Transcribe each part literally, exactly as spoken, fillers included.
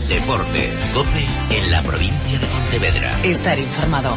Deportes, COPE en la provincia de Pontevedra. Estar informado.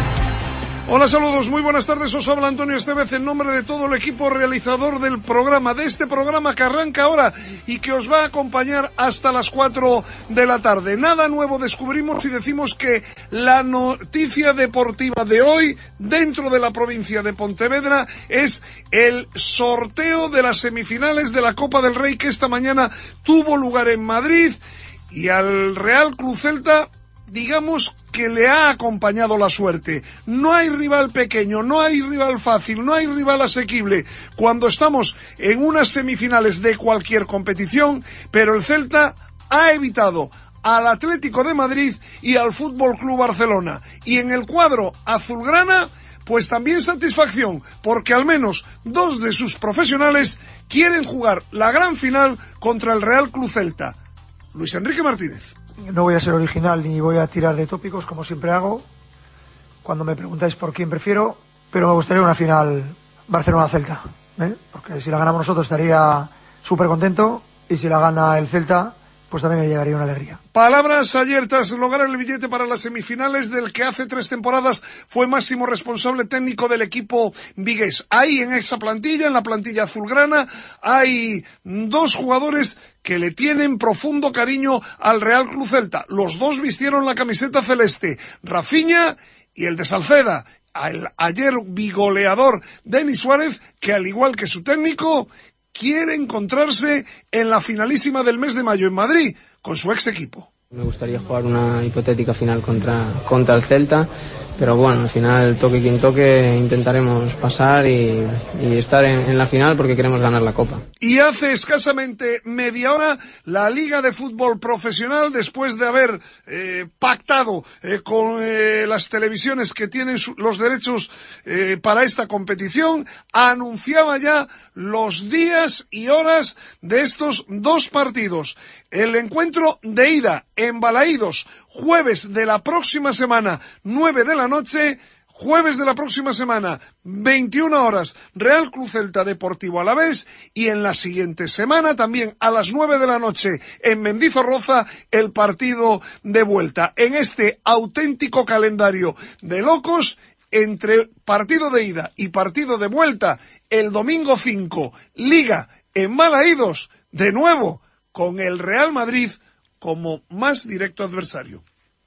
Hola, saludos, muy buenas tardes, os habla Antonio Estevez en nombre de todo el equipo realizador del programa, de este programa que arranca ahora y que os va a acompañar hasta las cuatro de la tarde. Nada nuevo descubrimos y decimos que la noticia deportiva de hoy dentro de la provincia de Pontevedra es el sorteo de las semifinales de la Copa del Rey que esta mañana tuvo lugar en Madrid y al Real Club Celta, digamos que le ha acompañado la suerte. No hay rival pequeño, no hay rival fácil, no hay rival asequible cuando estamos en unas semifinales de cualquier competición, pero el Celta ha evitado al Atlético de Madrid y al Fútbol Club Barcelona. Y en el cuadro azulgrana, pues también satisfacción, porque al menos dos de sus profesionales quieren jugar la gran final contra el Real Club Celta. Luis Enrique Martínez. No voy a ser original ni voy a tirar de tópicos, como siempre hago, cuando me preguntáis por quién prefiero, pero me gustaría una final Barcelona-Celta, ¿eh? Porque si la ganamos nosotros estaría súper contento, y si la gana el Celta, pues también me llegaría una alegría. Palabras ayer tras lograr el billete para las semifinales del que hace tres temporadas fue máximo responsable técnico del equipo vigués. Ahí en esa plantilla, en la plantilla azulgrana, hay dos jugadores que le tienen profundo cariño al Real Club Celta. Los dos vistieron la camiseta celeste, Rafinha y el de Salceda. El ayer bigoleador Denis Suárez, que al igual que su técnico, quiere encontrarse en la finalísima del mes de mayo en Madrid con su ex equipo. Me gustaría jugar una hipotética final contra, contra el Celta, pero bueno, al final toque quien toque intentaremos pasar y, y estar en, en la final porque queremos ganar la Copa. Y hace escasamente media hora la Liga de Fútbol Profesional, después de haber eh, pactado eh, con eh, las televisiones que tienen su, los derechos eh, para esta competición, anunciaba ya los días y horas de estos dos partidos. El encuentro de ida en Balaídos, jueves de la próxima semana, nueve de la noche, jueves de la próxima semana, veintiuna horas, Real Club Celta Deportivo Alavés, y en la siguiente semana, también a las nueve de la noche, en Mendizorroza, el partido de vuelta. En este auténtico calendario de locos, entre partido de ida y partido de vuelta, el domingo cinco, Liga en Balaídos, de nuevo, con el Real Madrid como más directo adversario.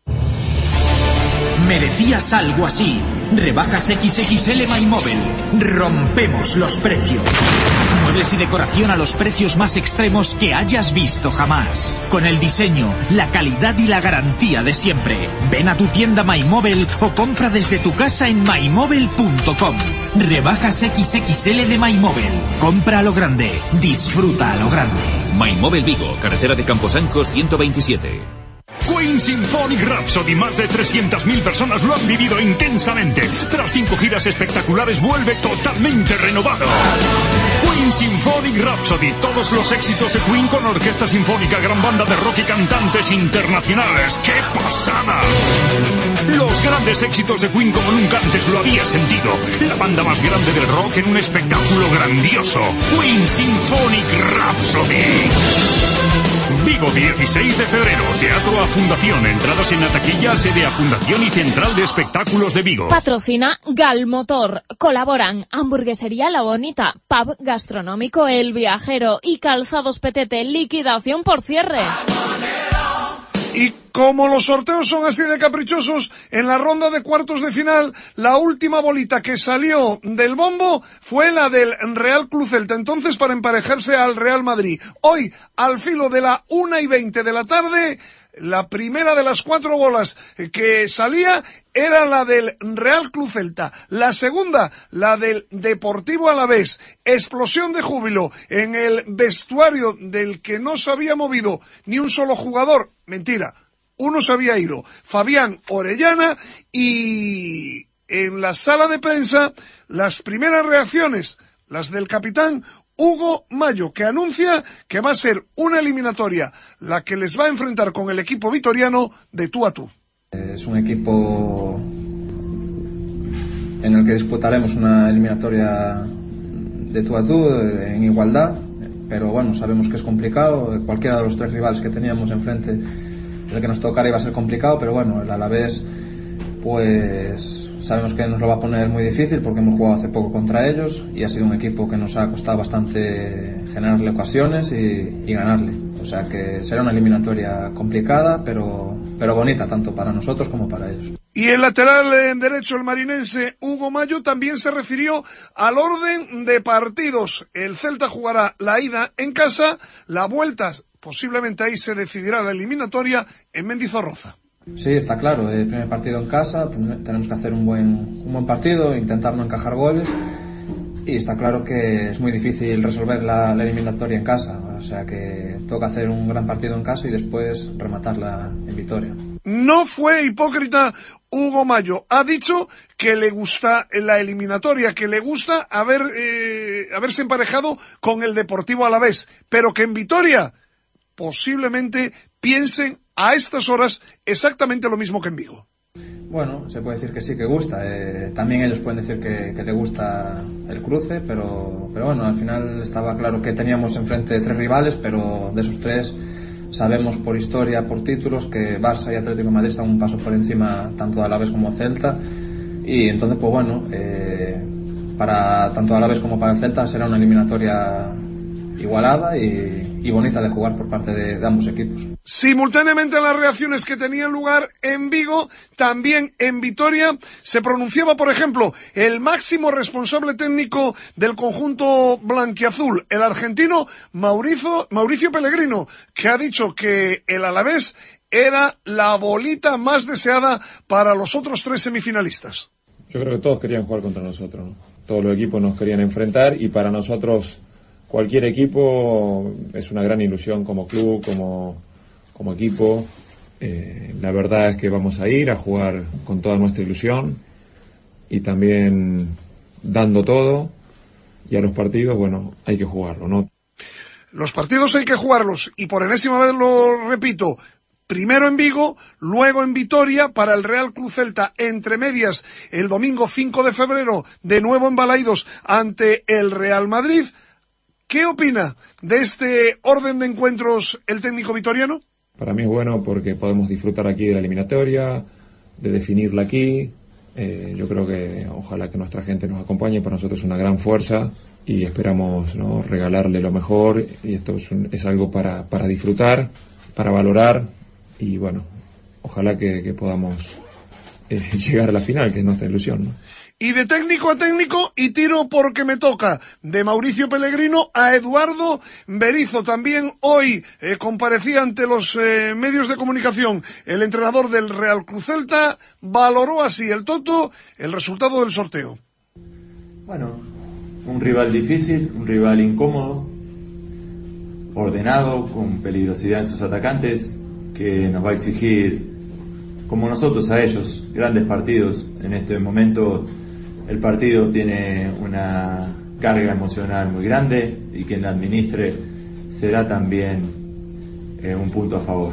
Merecías algo así. Rebajas equis equis ele MyMobile. Rompemos los precios. Muebles y decoración a los precios más extremos que hayas visto jamás. Con el diseño, la calidad y la garantía de siempre. Ven a tu tienda MyMobile o compra desde tu casa en my mobile punto com. Rebajas equis equis ele de MyMobile. Compra a lo grande. Disfruta a lo grande. MyMobile Vigo, carretera de Camposancos ciento veintisiete. Queen Symphonic Rhapsody, más de trescientas mil personas lo han vivido intensamente. Tras cinco giras espectaculares vuelve totalmente renovado. Queen Symphonic Rhapsody, todos los éxitos de Queen con orquesta sinfónica, gran banda de rock y cantantes internacionales. ¡Qué pasada! Los grandes éxitos de Queen como nunca antes lo había sentido. La banda más grande del rock en un espectáculo grandioso. Queen Symphonic Rhapsody. Vigo, dieciséis de febrero, Teatro A Fundación, entradas en la taquilla, sede A Fundación y Central de Espectáculos de Vigo. Patrocina Galmotor, colaboran Hamburguesería La Bonita, Pub Gastronómico El Viajero y Calzados Petete, liquidación por cierre. Y como los sorteos son así de caprichosos, en la ronda de cuartos de final, la última bolita que salió del bombo fue la del Real Club Celta, entonces para emparejarse al Real Madrid. Hoy, al filo de la una y veinte de la tarde, la primera de las cuatro bolas que salía era la del Real Club Celta. La segunda, la del Deportivo Alavés. Explosión de júbilo en el vestuario del que no se había movido ni un solo jugador. Mentira, uno se había ido, Fabián Orellana, y en la sala de prensa las primeras reacciones, las del capitán Hugo Mayo, que anuncia que va a ser una eliminatoria la que les va a enfrentar con el equipo vitoriano de tú a tú. Es un equipo en el que disputaremos una eliminatoria de tú a tú, en igualdad, pero bueno, sabemos que es complicado. Cualquiera de los tres rivales que teníamos enfrente el que nos tocara iba a ser complicado, pero bueno, el Alavés pues sabemos que nos lo va a poner muy difícil porque hemos jugado hace poco contra ellos y ha sido un equipo que nos ha costado bastante generarle ocasiones y, y ganarle. O sea que será una eliminatoria complicada, pero, pero bonita, tanto para nosotros como para ellos. Y el lateral en derecho, el marinense Hugo Mayo, también se refirió al orden de partidos. El Celta jugará la ida en casa, la vuelta, posiblemente ahí se decidirá la eliminatoria en Mendizorroza. Sí, está claro, el primer partido en casa, tenemos que hacer un buen, un buen partido, intentar no encajar goles, y está claro que es muy difícil resolver la, la eliminatoria en casa, o sea que toca hacer un gran partido en casa y después rematarla en victoria. No fue hipócrita Hugo Mayo, ha dicho que le gusta la eliminatoria, que le gusta haber eh, haberse emparejado con el Deportivo Alavés, pero que en Vitoria posiblemente piensen a estas horas exactamente lo mismo que en Vigo. Bueno, se puede decir que sí que gusta. Eh, también ellos pueden decir que, que le gusta el cruce, pero, pero bueno, al final estaba claro que teníamos enfrente tres rivales, pero de esos tres sabemos por historia, por títulos, que Barça y Atlético de Madrid están un paso por encima tanto de Alavés como Celta, y entonces pues bueno, eh, para tanto Alavés como para el Celta será una eliminatoria igualada y, y bonita de jugar por parte de, de ambos equipos. Simultáneamente a las reacciones que tenían lugar en Vigo, también en Vitoria se pronunciaba, por ejemplo, el máximo responsable técnico del conjunto blanquiazul, el argentino Mauricio, Mauricio Pellegrino, que ha dicho que el Alavés era la bolita más deseada para los otros tres semifinalistas. Yo creo que todos querían jugar contra nosotros, ¿no? Todos los equipos nos querían enfrentar y para nosotros cualquier equipo es una gran ilusión como club, como, como equipo. Eh, la verdad es que vamos a ir a jugar con toda nuestra ilusión y también dando todo, y a los partidos, bueno, hay que jugarlo, ¿no? Los partidos hay que jugarlos y por enésima vez lo repito, primero en Vigo, luego en Vitoria para el Real Club Celta, entre medias el domingo cinco de febrero, de nuevo en Balaidos ante el Real Madrid. ¿Qué opina de este orden de encuentros el técnico vitoriano? Para mí es bueno porque podemos disfrutar aquí de la eliminatoria, de definirla aquí. Eh, yo creo que ojalá que nuestra gente nos acompañe, para nosotros es una gran fuerza y esperamos, ¿no?, regalarle lo mejor, y esto es, un, es algo para, para disfrutar, para valorar, y bueno, ojalá que, que podamos eh, llegar a la final, que es nuestra ilusión, ¿no? Y de técnico a técnico, y tiro porque me toca, de Mauricio Pellegrino a Eduardo Berizzo. También hoy eh, comparecía ante los eh, medios de comunicación el entrenador del Real Club Celta, valoró así el Toto el resultado del sorteo. Bueno, un rival difícil, un rival incómodo, ordenado, con peligrosidad en sus atacantes, que nos va a exigir, como nosotros a ellos, grandes partidos. En este momento el partido tiene una carga emocional muy grande y quien la administre será también eh, un punto a favor.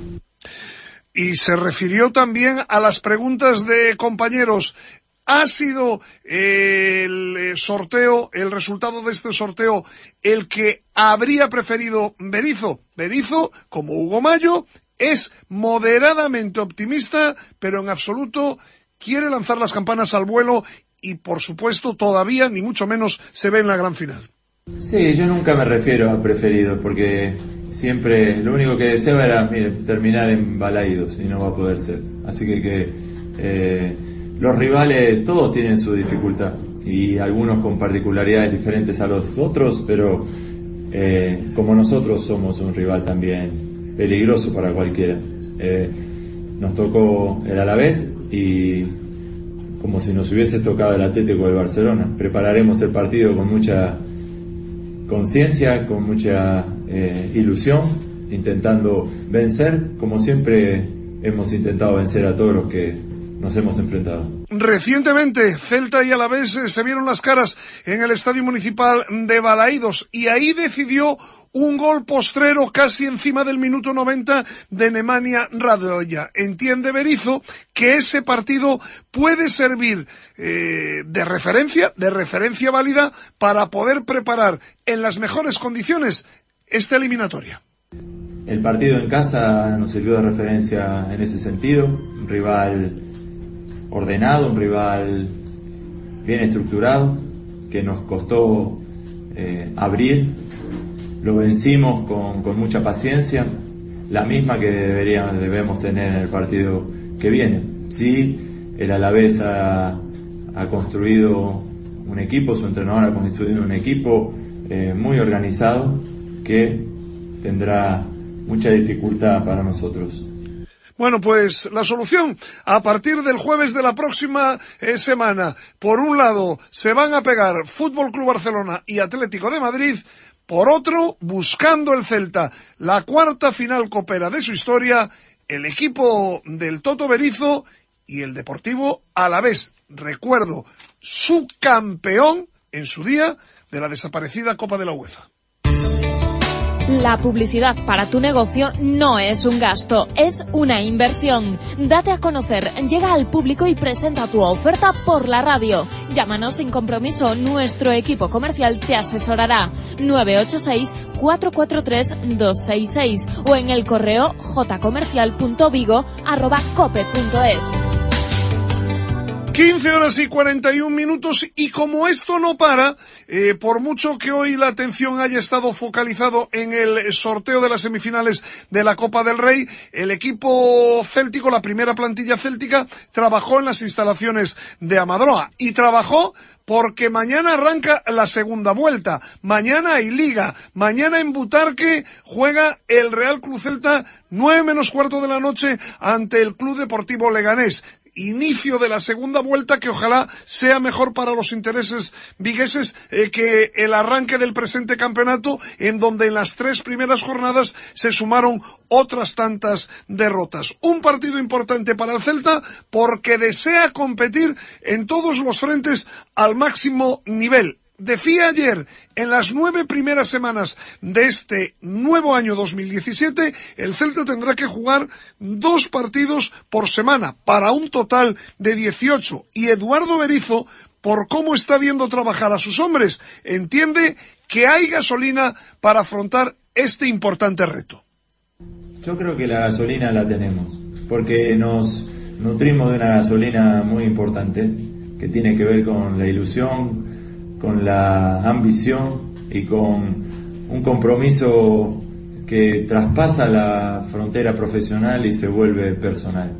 Y se refirió también a las preguntas de compañeros. ¿Ha sido eh, el sorteo, el resultado de este sorteo, el que habría preferido Berizzo? Berizzo, como Hugo Mayo, es moderadamente optimista, pero en absoluto quiere lanzar las campanas al vuelo y, por supuesto, todavía, ni mucho menos, se ve en la gran final. Sí, yo nunca me refiero a preferido, porque siempre lo único que deseaba era, mire, terminar en Balaidos, y no va a poder ser. Así que, que eh, los rivales todos tienen su dificultad, y algunos con particularidades diferentes a los otros, pero eh, como nosotros somos un rival también peligroso para cualquiera. Eh, nos tocó el Alavés y como si nos hubiese tocado el Atlético del Barcelona. Prepararemos el partido con mucha conciencia, con mucha eh, ilusión, intentando vencer, como siempre hemos intentado vencer a todos los que nos hemos enfrentado. Recientemente, Celta y Alavés se vieron las caras en el Estadio Municipal de Balaidos y ahí decidió un gol postrero casi encima del minuto noventa de Nemanja Radoja. Entiende Berizzo que ese partido puede servir eh, de referencia, de referencia válida para poder preparar en las mejores condiciones esta eliminatoria. el partido en casa nos sirvió de referencia en ese sentido, un rival ordenado, un rival bien estructurado, que nos costó eh, abrir, lo vencimos con, con mucha paciencia, la misma que deberíamos, debemos tener en el partido que viene. Sí, el Alavés ha, ha construido un equipo, su entrenador ha construido un equipo eh, muy organizado que tendrá mucha dificultad para nosotros. Bueno, pues la solución, a partir del jueves de la próxima eh, semana, por un lado se van a pegar Fútbol Club Barcelona y Atlético de Madrid, por otro, buscando el Celta la cuarta final copera de su historia, el equipo del Toto Berizzo y el Deportivo Alavés, recuerdo, subcampeón en su día de la desaparecida Copa de la UEFA. La publicidad para tu negocio no es un gasto, es una inversión. Date a conocer, llega al público y presenta tu oferta por la radio. Llámanos sin compromiso, nuestro equipo comercial te asesorará. nueve ocho seis, cuatro cuatro tres, dos seis seis o en el correo jcomercial punto vigo arroba cope punto es. quince horas y cuarenta y un minutos, y como esto no para, eh, por mucho que hoy la atención haya estado focalizado en el sorteo de las semifinales de la Copa del Rey, el equipo céltico, la primera plantilla céltica, trabajó en las instalaciones de Amadroa, y trabajó porque mañana arranca la segunda vuelta, mañana hay Liga, mañana en Butarque juega el Real Club Celta nueve menos cuarto de la noche ante el Club Deportivo Leganés. Inicio de la segunda vuelta que ojalá sea mejor para los intereses vigueses eh, que el arranque del presente campeonato, en donde en las tres primeras jornadas se sumaron otras tantas derrotas. Un partido importante para el Celta porque desea competir en todos los frentes al máximo nivel. Decía ayer, en las nueve primeras semanas de este nuevo año dos mil diecisiete, el Celta tendrá que jugar dos partidos por semana, para un total de dieciocho. Y Eduardo Berizzo, por cómo está viendo trabajar a sus hombres, entiende que hay gasolina para afrontar este importante reto. Yo creo que la gasolina la tenemos, porque nos nutrimos de una gasolina muy importante, que tiene que ver con la ilusión, con la ambición y con un compromiso que traspasa la frontera profesional y se vuelve personal.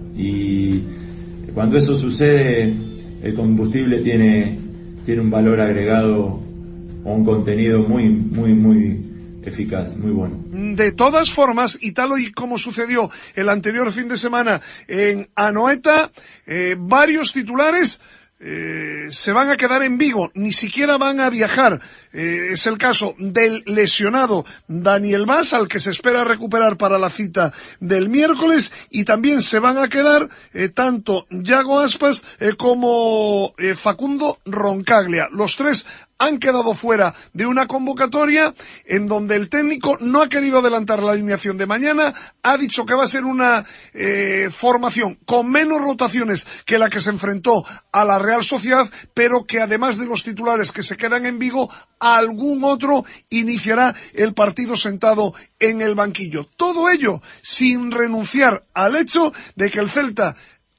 Y cuando eso sucede, el combustible tiene, tiene un valor agregado o un contenido muy, muy, muy eficaz, muy bueno. De todas formas, y tal y como sucedió el anterior fin de semana en Anoeta, eh, varios titulares Eh, se van a quedar en Vigo, ni siquiera van a viajar. Eh, es el caso del lesionado Daniel Vaz, al que se espera recuperar para la cita del miércoles, y también se van a quedar eh, tanto Yago Aspas eh, como eh, Facundo Roncaglia. Los tres han quedado fuera de una convocatoria en donde el técnico no ha querido adelantar la alineación de mañana, ha dicho que va a ser una eh, formación con menos rotaciones que la que se enfrentó a la Real Sociedad, pero que además de los titulares que se quedan en Vigo, algún otro iniciará el partido sentado en el banquillo. Todo ello sin renunciar al hecho de que el Celta,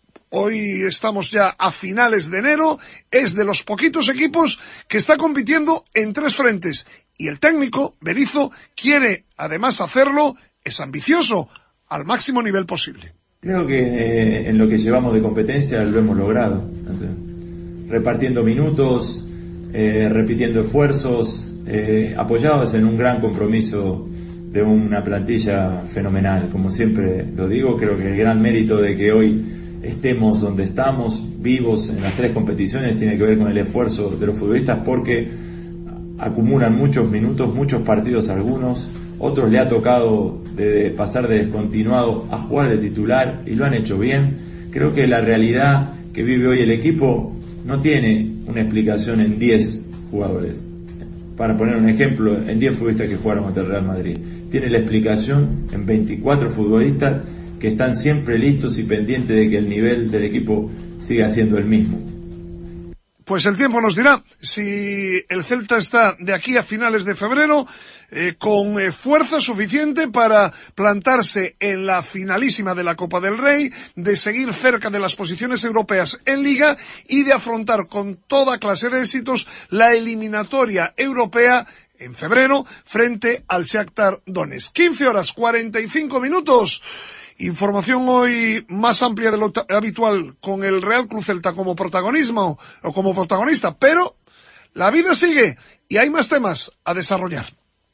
hoy estamos ya a finales de enero, es de los poquitos equipos que está compitiendo en tres frentes. Y el técnico, Berizzo, quiere además hacerlo, es ambicioso, al máximo nivel posible. Creo que eh, en lo que llevamos de competencia lo hemos logrado. Repartiendo minutos, eh, repitiendo esfuerzos, eh, apoyados en un gran compromiso de una plantilla fenomenal. Como siempre lo digo, creo que el gran mérito de que hoy estemos donde estamos, vivos en las tres competiciones, tiene que ver con el esfuerzo de los futbolistas, porque acumulan muchos minutos, muchos partidos algunos, otros le ha tocado de pasar de descontinuado a jugar de titular y lo han hecho bien. Creo que la realidad que vive hoy el equipo no tiene una explicación en diez jugadores. Para poner un ejemplo, en diez futbolistas que jugaron contra el Real Madrid. Tiene la explicación en veinticuatro futbolistas que están siempre listos y pendientes de que el nivel del equipo siga siendo el mismo. Pues el tiempo nos dirá si el Celta está de aquí a finales de febrero eh, con eh, fuerza suficiente para plantarse en la finalísima de la Copa del Rey, de seguir cerca de las posiciones europeas en Liga y de afrontar con toda clase de éxitos la eliminatoria europea en febrero frente al Shakhtar Donetsk. quince horas cuarenta y cinco minutos. Información hoy más amplia de lo habitual con el Real Club Celta como protagonismo o como protagonista, pero la vida sigue y hay más temas a desarrollar.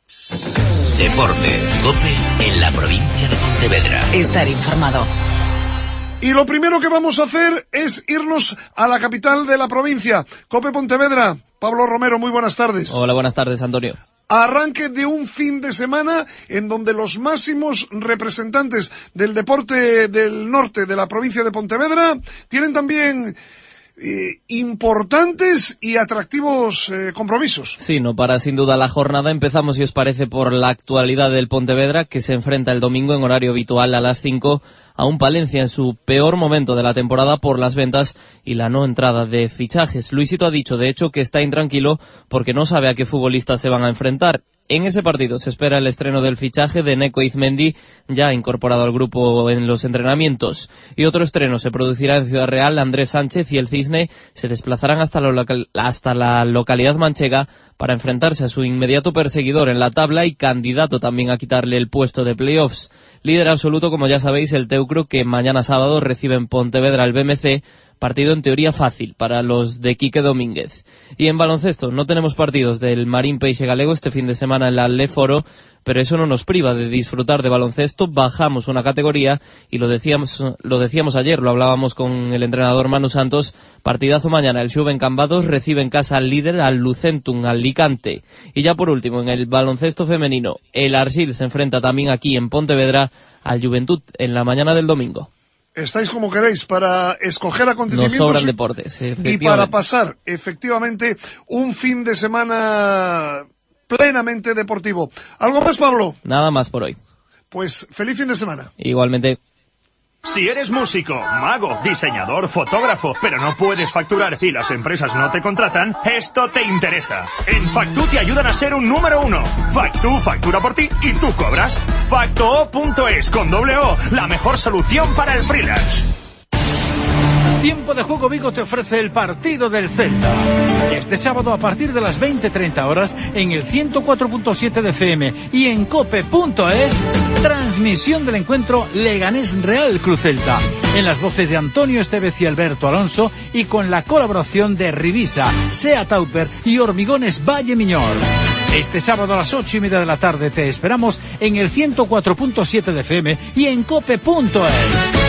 Deportes, COPE en la provincia de Pontevedra. Estar informado. Y lo primero que vamos a hacer es irnos a la capital de la provincia, COPE Pontevedra. Pablo Romero, muy buenas tardes. Hola, buenas tardes, Antonio. Arranque de un fin de semana en donde los máximos representantes del deporte del norte de la provincia de Pontevedra tienen también eh, importantes y atractivos eh, compromisos. Sí, no para sin duda la jornada. Empezamos, si os parece, por la actualidad del Pontevedra, que se enfrenta el domingo en horario habitual a las cinco a un Palencia en su peor momento de la temporada por las ventas y la no entrada de fichajes. Luisito ha dicho, de hecho, que está intranquilo porque no sabe a qué futbolistas se van a enfrentar. En ese partido se espera el estreno del fichaje de Neco Izmendi, ya incorporado al grupo en los entrenamientos. Y otro estreno se producirá en Ciudad Real. Andrés Sánchez y el Cisne se desplazarán hasta la, local, hasta la localidad manchega para enfrentarse a su inmediato perseguidor en la tabla y candidato también a quitarle el puesto de playoffs. Líder absoluto, como ya sabéis, el Teucro, que mañana sábado recibe en Pontevedra el B M C, partido en teoría fácil para los de Quique Domínguez. Y en baloncesto no tenemos partidos del Marín Peixe Galego este fin de semana en la Leforo, pero eso no nos priva de disfrutar de baloncesto. Bajamos una categoría y lo decíamos lo decíamos ayer, lo hablábamos con el entrenador Manu Santos. Partidazo mañana, el Xuven Cambados recibe en casa al líder, al Lucentum Alicante. Y ya por último, en el baloncesto femenino, el Arsil se enfrenta también aquí en Pontevedra al Juventud en la mañana del domingo. Estáis como queréis para escoger acontecimientos. Nos sobran deportes, y para pasar, efectivamente, un fin de semana plenamente deportivo. ¿Algo más, Pablo? Nada más por hoy. Pues feliz fin de semana. Igualmente. Si eres músico, mago, diseñador, fotógrafo, pero no puedes facturar y las empresas no te contratan, esto te interesa. En Factu te ayudan a ser un número uno. Factu factura por ti y tú cobras. Facto punto es con doble O, la mejor solución para el freelance. Tiempo de Juego Vigo te ofrece el partido del Celta. Este sábado a partir de las veinte treinta horas en el ciento cuatro punto siete de F M y en cope punto es, transmisión del encuentro Leganés Real Club Celta. En las voces de Antonio Estevez y Alberto Alonso y con la colaboración de Rivisa, Sea Tauper y Hormigones Valle Miñor. Este sábado a las ocho y media de la tarde te esperamos en el ciento cuatro punto siete de F M y en cope punto es.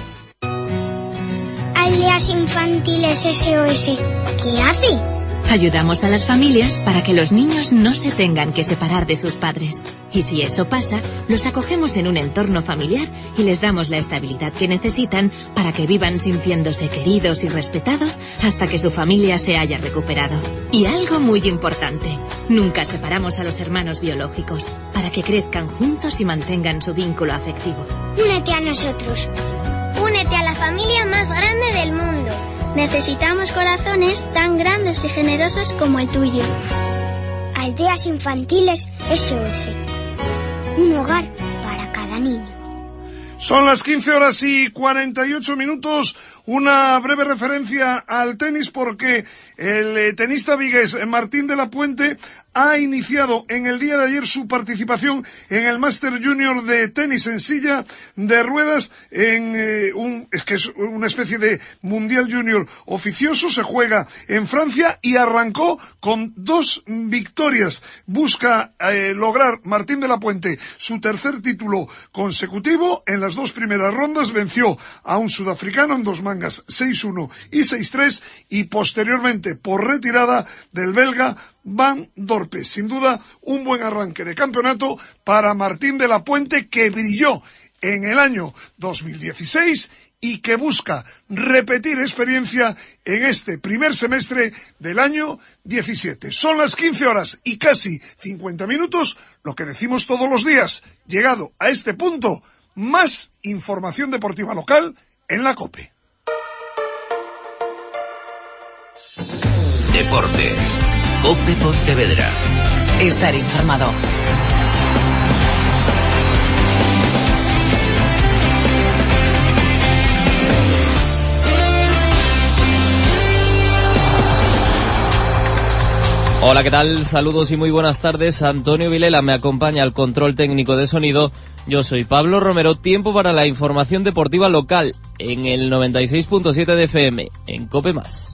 Aldeas Infantiles S O S. ¿Qué hace? Ayudamos a las familias para que los niños no se tengan que separar de sus padres. Y si eso pasa, los acogemos en un entorno familiar y les damos la estabilidad que necesitan para que vivan sintiéndose queridos y respetados hasta que su familia se haya recuperado. Y algo muy importante, nunca separamos a los hermanos biológicos para que crezcan juntos y mantengan su vínculo afectivo. Únete a nosotros. Únete a la familia más grande del mundo. Necesitamos corazones tan grandes y generosos como el tuyo. Aldeas Infantiles S O S. Un hogar para cada niño. Son las quince horas y cuarenta y ocho minutos. Una breve referencia al tenis porque el tenista vigués Martín de la Puente ha iniciado en el día de ayer su participación en el Master Junior de tenis en silla de ruedas en eh, un es que es una especie de Mundial Junior oficioso. Se juega en Francia y arrancó con dos victorias. Busca eh, lograr Martín de la Puente su tercer título consecutivo. En las dos primeras rondas venció a un sudafricano en dos mangas seis uno y seis tres y posteriormente por retirada del belga Van Dorpe. Sin duda, un buen arranque de campeonato para Martín de la Puente, que brilló en el año dos mil dieciséis y que busca repetir experiencia en este primer semestre del año diecisiete. Son las quince horas y casi cincuenta minutos, lo que decimos todos los días. Llegado a este punto, más información deportiva local en la COPE. Deportes, COPE Pontevedra. estar informado. Hola, ¿qué tal? Saludos y muy buenas tardes. Antonio Vilela me acompaña al control técnico de sonido. Yo soy Pablo Romero. Tiempo para la información deportiva local en el noventa y seis punto siete de F M, en COPE más.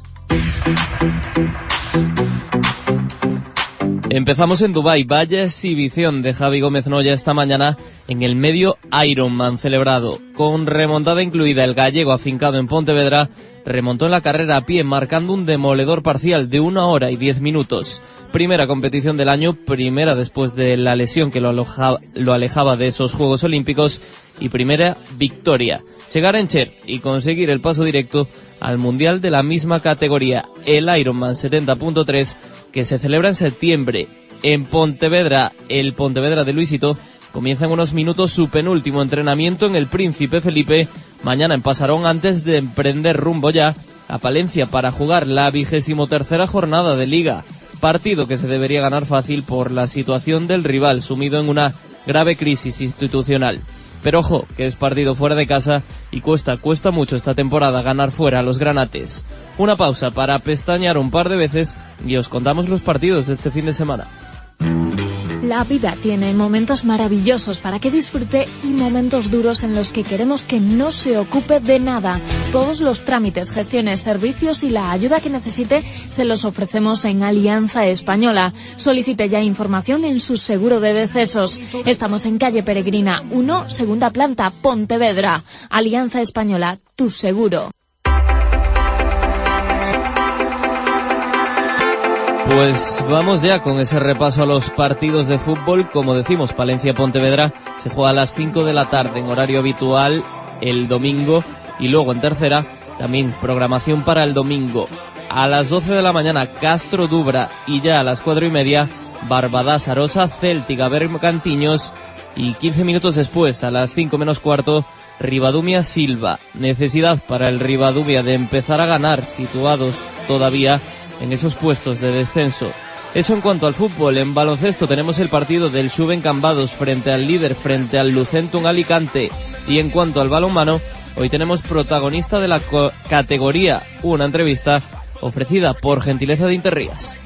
Empezamos en Dubái. Vaya exhibición de Javi Gómez Noya esta mañana en el medio Ironman celebrado. Con remontada incluida, el gallego afincado en Pontevedra remontó en la carrera a pie, marcando un demoledor parcial de una hora y diez minutos. Primera competición del año, primera después de la lesión que lo alojaba, lo alejaba de esos Juegos Olímpicos, y primera victoria. Llegar a Encher y conseguir el paso directo al Mundial de la misma categoría, el Ironman setenta punto tres, que se celebra en septiembre. En Pontevedra, el Pontevedra de Luisito comienza en unos minutos su penúltimo entrenamiento en el Príncipe Felipe. Mañana en Pasarón, antes de emprender rumbo ya a Palencia para jugar la vigésimo tercera jornada de Liga. Partido que se debería ganar fácil por la situación del rival, sumido en una grave crisis institucional. Pero ojo, que es partido fuera de casa y cuesta, cuesta mucho esta temporada ganar fuera a los granates. Una pausa para pestañear un par de veces y os contamos los partidos de este fin de semana. La vida tiene momentos maravillosos para que disfrute y momentos duros en los que queremos que no se ocupe de nada. Todos los trámites, gestiones, servicios y la ayuda que necesite se los ofrecemos en Alianza Española. Solicite ya información en su seguro de decesos. Estamos en calle Peregrina uno, segunda planta, Pontevedra. Alianza Española, tu seguro. Pues vamos ya con ese repaso a los partidos de fútbol. Como decimos, Palencia-Pontevedra se juega a las cinco de la tarde en horario habitual el domingo, y luego en tercera también programación para el domingo. A las doce de la mañana Castro-Dubra, y ya a las cuatro y media Barbadás-Arosa, Céltica-Bergantiños, y quince minutos después, a las cinco menos cuarto, Ribadumia-Silva. Necesidad para el Ribadumia de empezar a ganar, situados todavía en esos puestos de descenso. Eso en cuanto al fútbol. En baloncesto tenemos el partido del Xuven Cambados frente al líder, frente al Lucentum Alicante. Y en cuanto al balonmano, hoy tenemos protagonista de la categoría, una entrevista ofrecida por gentileza de Interrías.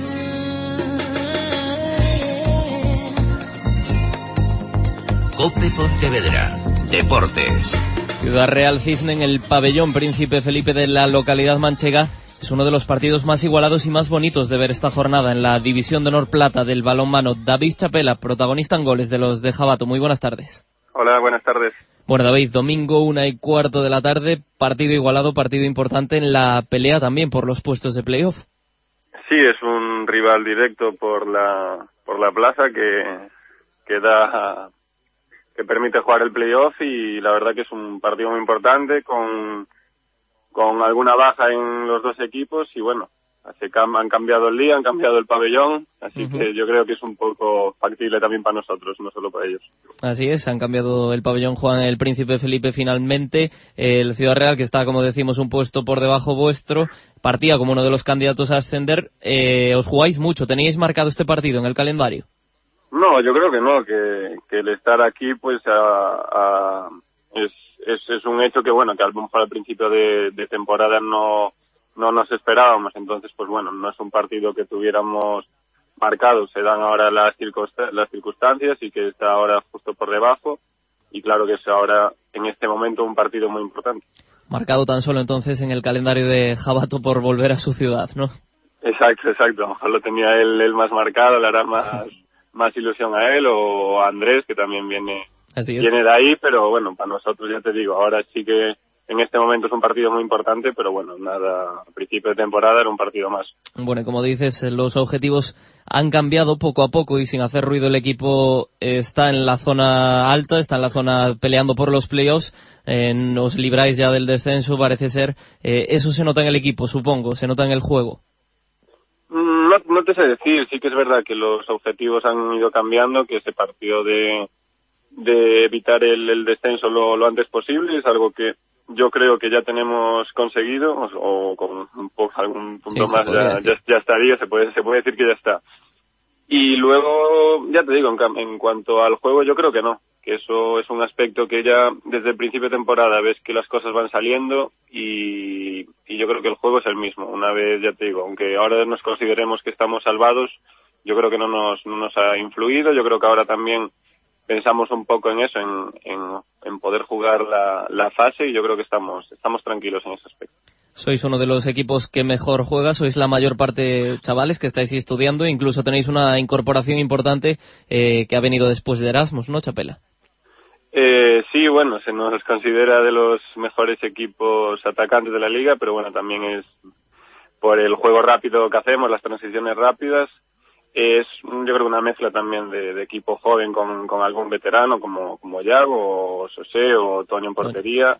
COPE Pontevedra, Deportes. Ciudad Real Cisne en el pabellón Príncipe Felipe de la localidad manchega. Es uno de los partidos más igualados y más bonitos de ver esta jornada en la División de Honor Plata del balonmano. David Chapela, protagonista en goles de los de Jabato. Muy buenas tardes. Hola, buenas tardes. Bueno, David, domingo una y cuarto de la tarde, partido igualado, partido importante en la pelea también por los puestos de playoff. Sí, es un rival directo por la por la plaza que, que da que permite jugar el playoff, y la verdad que es un partido muy importante con con alguna baja en los dos equipos, y bueno, se cam- han cambiado el día, han cambiado el pabellón, así uh-huh. que yo creo que es un poco factible también para nosotros, no solo para ellos. Así es, han cambiado el pabellón, juegan el Príncipe Felipe finalmente, el Ciudad Real, que está, como decimos, un puesto por debajo vuestro, partía como uno de los candidatos a ascender. Eh, os jugáis mucho, ¿teníais marcado este partido en el calendario? No, yo creo que no, que, que el estar aquí pues a, a, es Es, es un hecho que, bueno, que al, al principio de, de temporada no, no nos esperábamos. Entonces, pues bueno, no es un partido que tuviéramos marcado. Se dan ahora las, circunst- las circunstancias y que está ahora justo por debajo. Y claro que es ahora, en este momento, un partido muy importante. Marcado tan solo entonces en el calendario de Jabato por volver a su ciudad, ¿no? Exacto, exacto. A lo mejor lo tenía él, él más marcado, le hará más, más ilusión a él, o a Andrés, que también viene... Así es. Viene de ahí, pero bueno, para nosotros, ya te digo, ahora sí que en este momento es un partido muy importante, pero bueno, nada, a principio de temporada era un partido más. Bueno, y como dices, los objetivos han cambiado poco a poco y sin hacer ruido el equipo está en la zona alta, está en la zona peleando por los playoffs, eh, os libráis ya del descenso, parece ser. Eh, eso se nota en el equipo, supongo, se nota en el juego. No, no te sé decir, sí que es verdad que los objetivos han ido cambiando, que ese partido de... de evitar el, el descenso lo, lo antes posible, es algo que yo creo que ya tenemos conseguido, o, o con un poco, algún punto sí, más ya, ya, ya estaría, se puede, se puede decir que ya está. Y luego, ya te digo, en, en cuanto al juego, yo creo que no, que eso es un aspecto que ya desde el principio de temporada ves que las cosas van saliendo y, y yo creo que el juego es el mismo. Una vez, ya te digo, aunque ahora nos consideremos que estamos salvados, yo creo que no nos, no nos ha influido. Yo creo que ahora también pensamos un poco en eso, en, en, en poder jugar la, la fase, y yo creo que estamos, estamos tranquilos en ese aspecto. Sois uno de los equipos que mejor juega, sois la mayor parte chavales que estáis estudiando, incluso tenéis una incorporación importante eh, que ha venido después de Erasmus, ¿no, Chapela? Eh, sí, bueno, se nos considera de los mejores equipos atacantes de la liga, pero bueno, también es por el juego rápido que hacemos, las transiciones rápidas. Es, yo creo, una mezcla también de, de equipo joven con, con algún veterano como, como Yago, o José, o Toño en portería.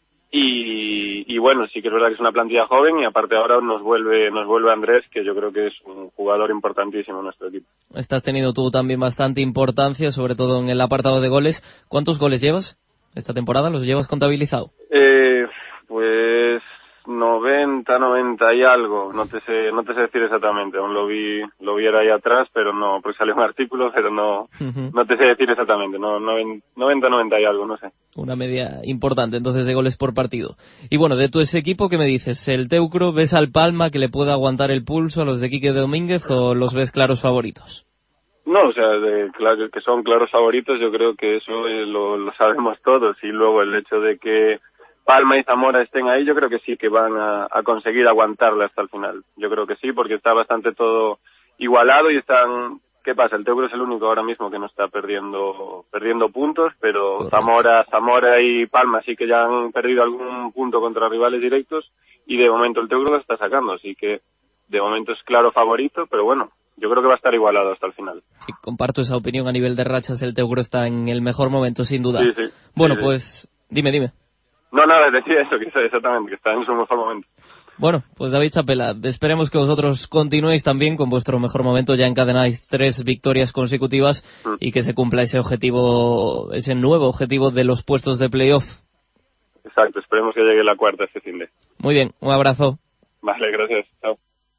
Y, y bueno, sí que es verdad que es una plantilla joven, y aparte ahora nos vuelve, nos vuelve Andrés, que yo creo que es un jugador importantísimo en nuestro equipo. Estás teniendo tú también bastante importancia, sobre todo en el apartado de goles. ¿Cuántos goles llevas esta temporada? ¿Los llevas contabilizado? Eh, pues noventa, noventa y algo, no te sé, no te sé decir exactamente, aún lo vi, lo viera ahí atrás, pero no, porque salió un artículo, pero no, uh-huh. no te sé decir exactamente, no, noventa, noventa y algo, no sé. Una media importante entonces de goles por partido. Y bueno, de tu ese equipo, ¿qué me dices? ¿El Teucro ves al Palma que le pueda aguantar el pulso a los de Quique Domínguez o los ves claros favoritos? No, o sea, de, claro, que son claros favoritos, yo creo que eso eh, lo, lo sabemos todos, y luego el hecho de que Palma y Zamora estén ahí, yo creo que sí que van a, a conseguir aguantarla hasta el final. Yo creo que sí, porque está bastante todo igualado y están... ¿Qué pasa? El Teucro es el único ahora mismo que no está perdiendo perdiendo puntos, pero Correcto. Zamora Zamora y Palma sí que ya han perdido algún punto contra rivales directos, y de momento el Teucro lo está sacando, así que de momento es claro favorito, pero bueno, yo creo que va a estar igualado hasta el final. Sí, comparto esa opinión. A nivel de rachas, el Teucro está en el mejor momento, sin duda. Sí, sí. Bueno, sí, pues sí. dime, dime. No, nada, decía eso, que exactamente, que está en su mejor momento. Bueno, pues David Chapela, esperemos que vosotros continuéis también con vuestro mejor momento, ya encadenáis tres victorias consecutivas mm. y que se cumpla ese objetivo, ese nuevo objetivo de los puestos de playoff. Exacto, esperemos que llegue la cuarta este fin de. Muy bien, un abrazo. Vale, gracias, chao.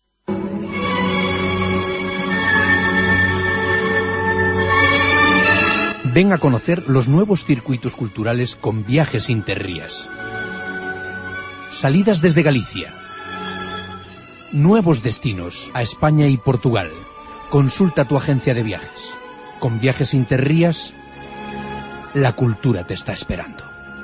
Ven a conocer los nuevos circuitos culturales con Viajes Interrías. Salidas desde Galicia. Nuevos destinos a España y Portugal. Consulta tu agencia de viajes. Con Viajes Interrías, la cultura te está esperando.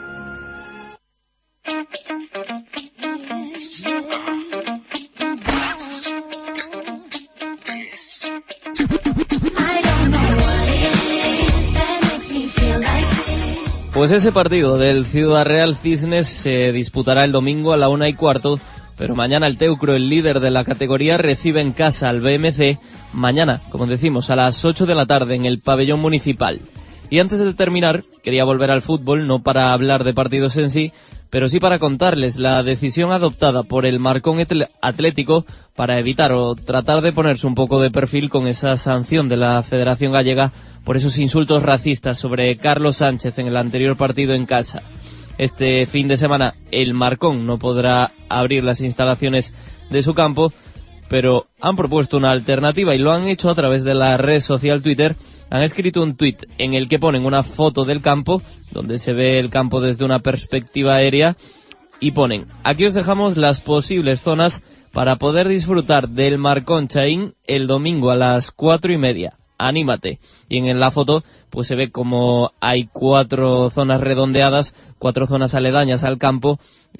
Pues ese partido del Ciudad Real Cisnes se disputará el domingo a la una y cuarto, pero mañana el Teucro, el líder de la categoría, recibe en casa al B M C, mañana, como decimos, a las ocho de la tarde en el pabellón municipal. Y antes de terminar, quería volver al fútbol, no para hablar de partidos en sí, pero sí para contarles la decisión adoptada por el Marcón Atlético para evitar o tratar de ponerse un poco de perfil con esa sanción de la Federación Gallega por esos insultos racistas sobre Carlos Sánchez en el anterior partido en casa. Este fin de semana el Marcón no podrá abrir las instalaciones de su campo, pero han propuesto una alternativa y lo han hecho a través de la red social Twitter. Han escrito un tuit en el que ponen una foto del campo, donde se ve el campo desde una perspectiva aérea, y ponen: aquí os dejamos las posibles zonas para poder disfrutar del Marcón Chaín el domingo a las cuatro y media. Anímate. Y en la foto pues se ve como hay cuatro zonas redondeadas, cuatro zonas aledañas al campo,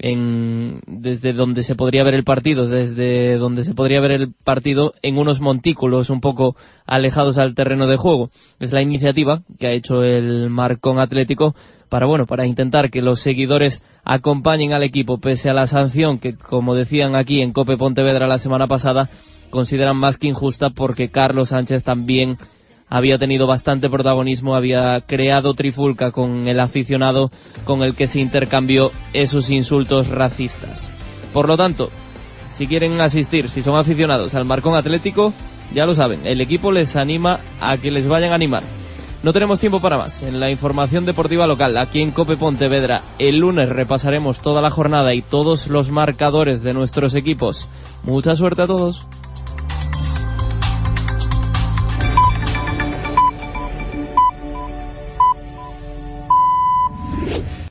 en, desde donde se podría ver el partido, desde donde se podría ver el partido en unos montículos un poco alejados al terreno de juego. Es la iniciativa que ha hecho el Marcón Atlético para, bueno, para intentar que los seguidores acompañen al equipo pese a la sanción que, como decían aquí en COPE Pontevedra la semana pasada, consideran más que injusta, porque Carlos Sánchez también había tenido bastante protagonismo, había creado trifulca con el aficionado con el que se intercambió esos insultos racistas. Por lo tanto, si quieren asistir, si son aficionados al Marcón Atlético, ya lo saben, el equipo les anima a que les vayan a animar. No tenemos tiempo para más. En la información deportiva local, aquí en COPE Pontevedra, el lunes repasaremos toda la jornada y todos los marcadores de nuestros equipos. Mucha suerte a todos.